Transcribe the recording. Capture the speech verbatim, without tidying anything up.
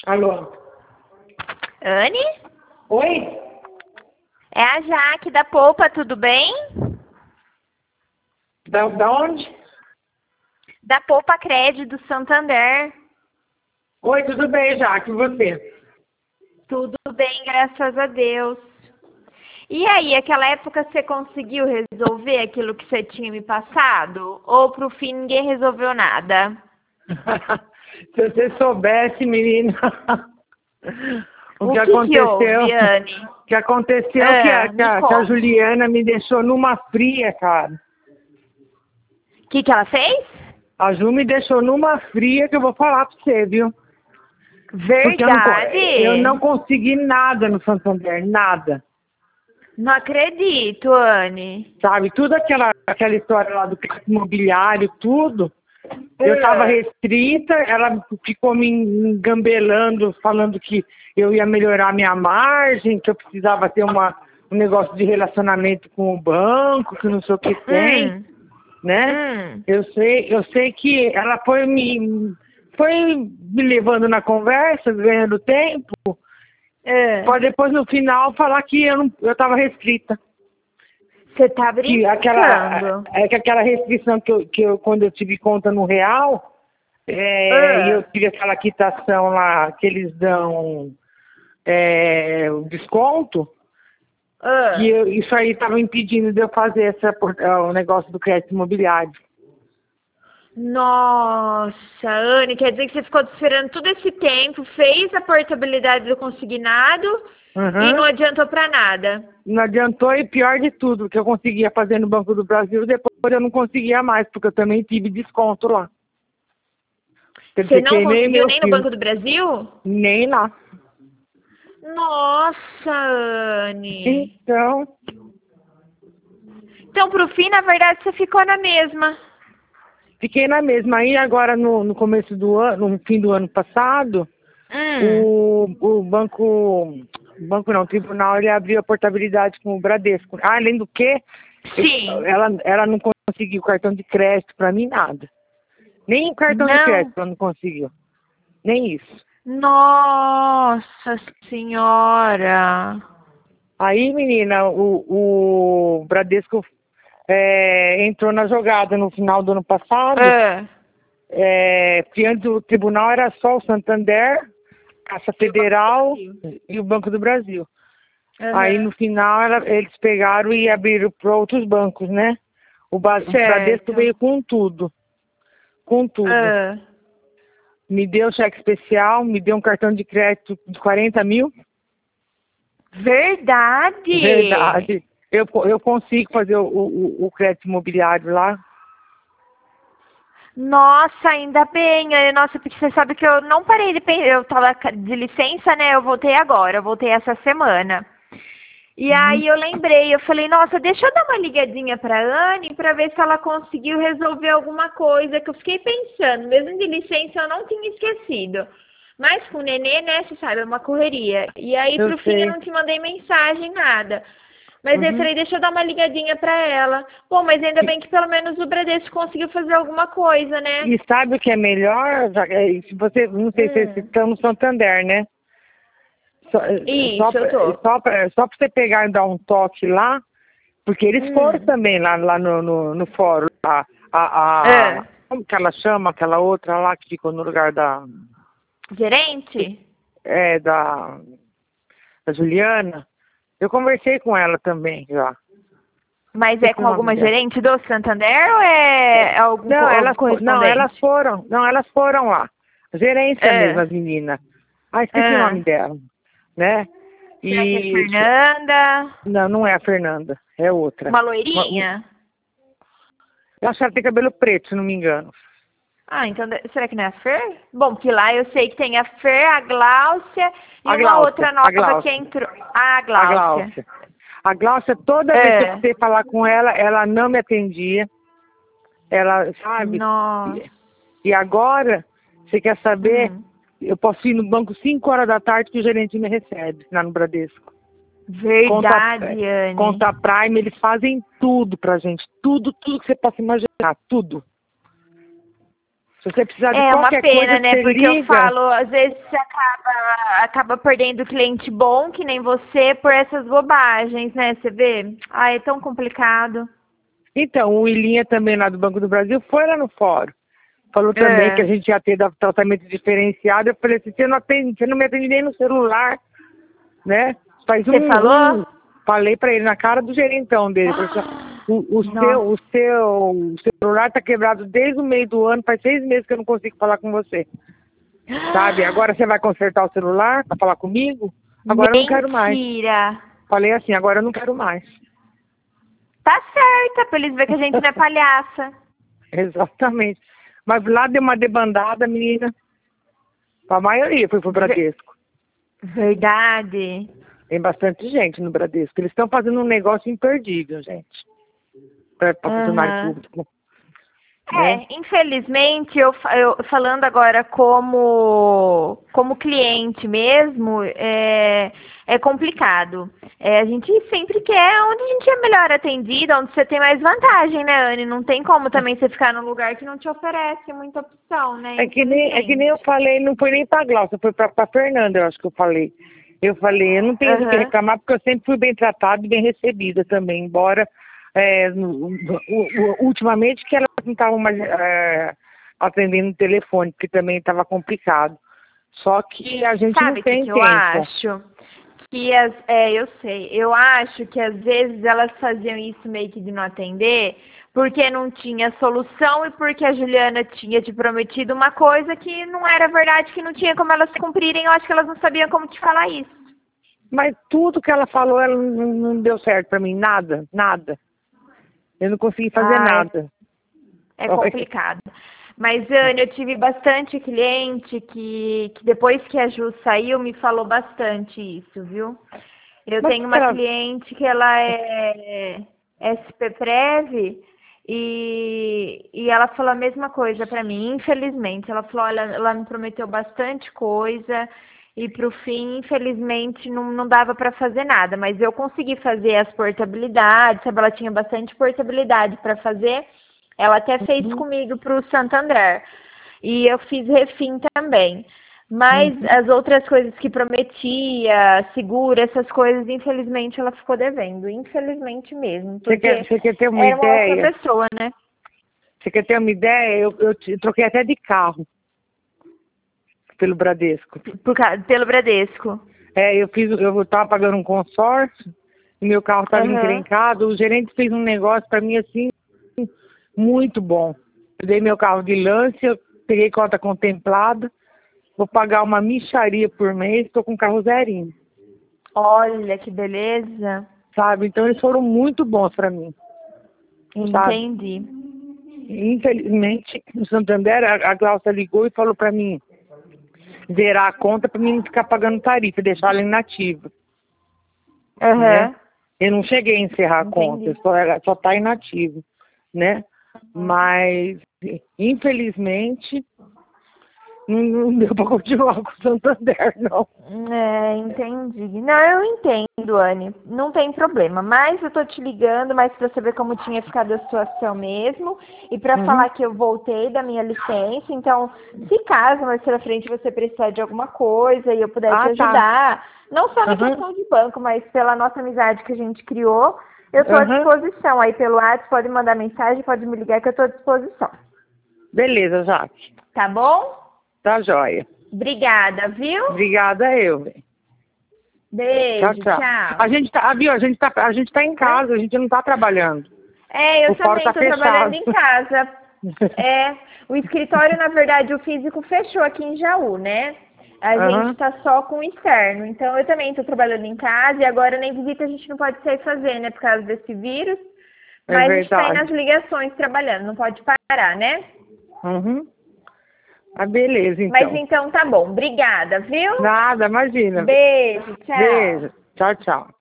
Alô? Anne? Oi? É a Jaque da Poupa, tudo bem? Da, da onde? Da Poupa Crédito do Santander. Oi, tudo bem, Jaque, e você? Tudo bem, graças a Deus. E aí, aquela época você conseguiu resolver aquilo que você tinha me passado? Ou pro fim ninguém resolveu nada? Se você soubesse, menina, o, O que que que aconteceu, houve, Anne? o que aconteceu é que, Ah, a, que, me a, que a conta. Juliana me deixou numa fria, cara. O que que ela fez? A Ju me deixou numa fria que eu vou falar pra você, viu? Porque eu não, co- eu não Verdade? consegui nada no Santander, nada. Não acredito, Anne. Sabe, tudo aquela, aquela história lá do crédito imobiliário, tudo. Eu estava Ah, restrita, ela ficou me engambelando, falando que eu ia melhorar minha margem, que eu precisava ter uma, um negócio de relacionamento com o banco, que não sei o que tem, Hum, né? hum. Eu sei, eu sei que ela foi me, foi me levando na conversa, ganhando tempo, Ah. para depois no final falar que eu não, eu estava restrita. Você tá Que aquela, brincando? é que aquela restrição que eu, que eu, quando eu tive conta no real, é, e eu Ah, tive aquela quitação lá que eles dão é, o desconto, que ah. eu, isso aí estava impedindo de eu fazer essa, por- é, o negócio do crédito imobiliário. Nossa, Anne, quer dizer que você ficou esperando todo esse tempo, fez a portabilidade do consignado e não Uhum. adiantou pra nada. Não adiantou e pior de tudo, que eu conseguia fazer no Banco do Brasil, depois eu não conseguia mais, porque eu também tive desconto lá. Quer Você dizer, não queimei conseguiu meu nem no filme. Banco do Brasil? Nem lá. Nossa, Anne. Então, Então, pro fim, na verdade, você ficou na mesma. fiquei na mesma. Aí agora no, no começo do ano, no fim do ano passado, Hum, o, o banco, o banco não, o tribunal, ele abriu a portabilidade com o Bradesco. Ah, além do que, eu- sim. ela, ela não conseguiu cartão de crédito para mim, nada. Nem cartão de Não. crédito ela não conseguiu. Nem isso. Nossa Senhora. Aí, menina, o, o Bradesco é, entrou na jogada no final do ano passado, Ah. é, que antes o tribunal era só o Santander, Caixa E o Banco do Federal Brasil. e o Banco do Brasil. Aí Aham. no final ela- eles pegaram e abriram para outros bancos, né? O, Ba- o Bradesco Certo. veio com tudo, com tudo. Ah. Me deu cheque especial, me deu um cartão de crédito de quarenta mil. Verdade? Verdade. Eu, co- eu consigo fazer o, o, o crédito imobiliário lá. Nossa, ainda bem. eh, Nossa, porque você sabe que eu não parei de pensar. Eu tava ca- de licença, né? Eu voltei agora, eu voltei essa semana. E Uhum. aí eu lembrei, eu falei, nossa, deixa eu dar uma ligadinha pra Anne pra ver se ela conseguiu resolver alguma coisa, que eu fiquei pensando, mesmo de licença eu não tinha esquecido. Mas com o nenê, né, você sabe, é uma correria. E aí Eu pro fim eu sei. não te mandei mensagem, nada. Mas aí eu Uhum. falei, deixa eu dar uma ligadinha pra ela. Pô, mas ainda E, bem que pelo menos o Bradesco conseguiu fazer alguma coisa, né? e sabe o que é melhor? Já- é, Se você, não sei se vocês Hum. estão no Santander, né? Só, só, Isso, eu pra- tô. só, pra- só pra você pegar e dar um toque lá, porque eles foram Hum. também lá, lá no, no, no fórum. A, a, a, É. como que ela chama? Aquela outra lá que ficou no lugar da, Gerente? é, da, da Juliana. Eu conversei com ela também já. Mas é Esqueci com o nome alguma dela. gerente do Santander ou é algum, co- Não, algum elas, fo- não, elas correspondente? foram, não, elas foram lá. Gerência mesmo, É. as meninas. Ah, esqueci o É. nome dela, né? Será que é E, Fernanda? não, não é a Fernanda, é outra. Uma Uma- um- loirinha? eu acho que ela tem cabelo preto, se não me engano. Ah, então de- será que não é a Fer? Bom, que lá eu sei que tem a Fer, a Gláucia e A uma Gláucia, outra a nova que Gláucia, entrou. Ah, a a Gláucia. Gláucia. A Gláucia, toda vez que eu É. precisei falar com ela, ela não me atendia. Ela, sabe? Nossa. E e agora, você quer saber? Hum. Eu posso ir no banco cinco horas da tarde que o gerente me recebe, lá no Bradesco. Conta, Verdade, Anne. conta Prime, eles fazem tudo pra gente. Tudo, tudo que você possa imaginar, tudo. Se você precisar de É uma qualquer pena, coisa, né? você Porque liga. eu falo, às vezes você acaba, acaba perdendo cliente bom, que nem você, por essas bobagens, né? Você vê? Ai, é tão complicado. Então, o Willinha também lá do Banco do Brasil foi lá no fórum. Falou também que a É. gente ia ter tratamento diferenciado. Eu falei assim, você não, atende, você não me atende nem no celular, né? Faz um, Você falou? um... Falei pra ele na cara do gerentão dele. Falei assim, o, o, seu, Nossa. o seu celular tá quebrado desde o meio do ano, faz seis meses que eu não consigo falar com você. Sabe? Agora você vai consertar o celular pra falar comigo? Agora eu não quero mais. Mentira. Falei assim, agora eu não quero mais. Tá certa, pra eles verem que a gente não é palhaça. Exatamente. Mas lá deu uma debandada, menina. A maioria foi pro Bradesco. Verdade. Tem bastante gente no Bradesco. Eles estão fazendo um negócio imperdível, gente. Para funcionário Aham. público. É, Né? infelizmente, eu, fa- eu falando agora como, como cliente mesmo, é, é complicado. É, a gente sempre quer onde a gente é melhor atendido, onde você tem mais vantagem, né, Anne? Não tem como também você ficar num lugar que não te oferece muita opção, né? É que nem, é que nem eu falei, não foi nem pra Glaucia, foi pra, pra Fernanda, eu acho que eu falei. Eu falei, eu não tenho do que Aham. reclamar, porque eu sempre fui bem tratada e bem recebida também, embora é, no- o- o- ultimamente que elas não estavam mais é, atendendo o telefone, porque também estava complicado. Só que a gente não Sabe o que, tem que eu tempo. acho? Que as, é, eu sei. Eu acho que às vezes elas faziam isso meio que de não atender, porque não tinha solução e porque a Juliana tinha te prometido uma coisa que não era verdade, que não tinha como elas cumprirem. Eu acho que elas não sabiam como te falar isso. Mas tudo que ela falou, ela não, não deu certo pra mim, nada, nada. Eu não consegui fazer Ah, nada. é, é complicado. Mas, Anne, eu tive bastante cliente que, que depois que a Ju saiu, me falou bastante isso, viu? Eu Mas tenho uma ela, cliente que ela é S P Prev e, e ela falou a mesma coisa para mim, infelizmente. Ela falou, olha, ela me prometeu bastante coisa e pro fim, infelizmente, não, não dava para fazer nada. Mas eu consegui fazer as portabilidades, sabe? Ela tinha bastante portabilidade para fazer. Ela até fez uhum, comigo pro Santander. E eu fiz refim também. Mas uhum. as outras coisas que prometia, seguro, essas coisas, infelizmente ela ficou devendo. Infelizmente mesmo. Você quer, Porque você quer ter uma era uma ótima ideia? pessoa, né? Você quer ter uma ideia? Eu, eu te- troquei até de carro pelo Bradesco. Por, ca- pelo Bradesco. É, eu fiz, eu estava pagando um consórcio e meu carro estava Aham. encrencado. O gerente fez um negócio para mim assim muito bom. Eu dei meu carro de lance, eu peguei cota contemplada, vou pagar uma mixaria por mês, estou com um carro zerinho, Olha que beleza. sabe? Então eles foram muito bons para mim, sabe? Entendi. Infelizmente, no Santander, a, a Glaucia ligou e falou para mim zerar a conta para mim não ficar pagando tarifa, deixar ela inativa, né? Aham. Eu não cheguei a encerrar a conta, Entendi. eu só, ela só tá inativa, né? Mas, infelizmente, não, não deu para continuar com o Santander, não. É, entendi. Não, eu entendo, Anne. Não tem problema. Mas eu tô te ligando, mas pra saber como tinha ficado a situação mesmo. E pra Uhum. falar que eu voltei da minha licença. Então, se caso mais pra frente você precisar de alguma coisa e eu puder te Ah, tá. ajudar, não só na Aham, questão de banco, mas pela nossa amizade que a gente criou, eu tô à aham. disposição. Aí pelo WhatsApp, pode mandar mensagem, pode me ligar que eu tô à disposição. Beleza, Jaque. Tá bom? Tá joia. Obrigada, viu? Obrigada eu. Tchau, Beijo, tchau. A tchau. gente tá, ah, viu? A gente tá, a gente tá em Oi? casa, a gente não tá trabalhando. É, eu O fórum também tá estou trabalhando fechado. em casa. É, o escritório, na verdade, o físico fechou aqui em Jaú, né? A gente Aham, está só com o externo. Então, eu também estou trabalhando em casa e agora nem visita a gente não pode sair fazer, né? Por causa desse vírus. é Mas a gente está aí nas verdade. ligações trabalhando, não pode parar, né? Uhum. Ah, beleza, Mas então. então tá bom. Obrigada, viu? Nada, imagina. Beijo, tchau. Beijo. Tchau, tchau.